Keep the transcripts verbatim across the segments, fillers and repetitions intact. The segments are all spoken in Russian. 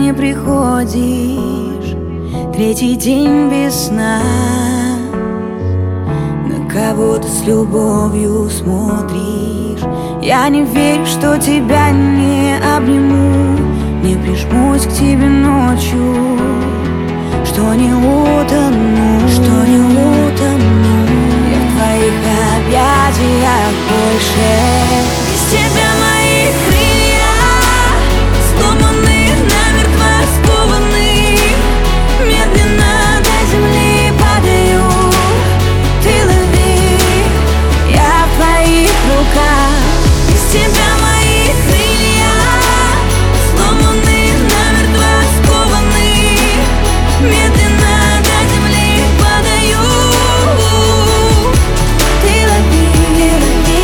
не приходишь, третий день без сна. На кого-то с любовью смотришь. Я не верю, что тебя не обниму, не прижмусь к тебе ночью, что не утону, что не утону. Я в твоих объятиях больше. Без тебя мои крылья сломаны, намертво скованы, медленно до земли падаю. Ты лови, я в твоих руках. Без тебя мои крылья сломаны, намертво скованы, медленно до земли падаю. Ты лови, ты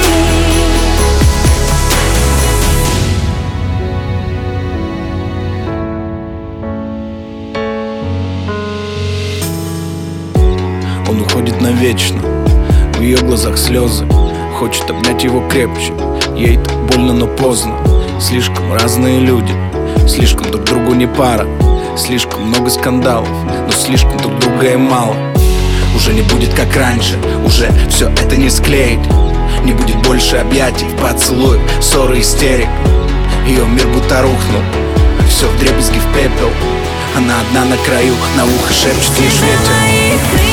лови. Он уходит навечно, в ее глазах слезы. Хочет обнять его крепче, ей так больно, но поздно. Слишком разные люди, слишком друг другу не пара. Слишком много скандалов, но слишком друг друга и мало. Уже не будет как раньше, уже все это не склеить. Не будет больше объятий, поцелуев, ссоры, истерик. Ее мир будто рухнул, все вдребезги в пепел. Она одна на краю, на ухо шепчет лишь ветер.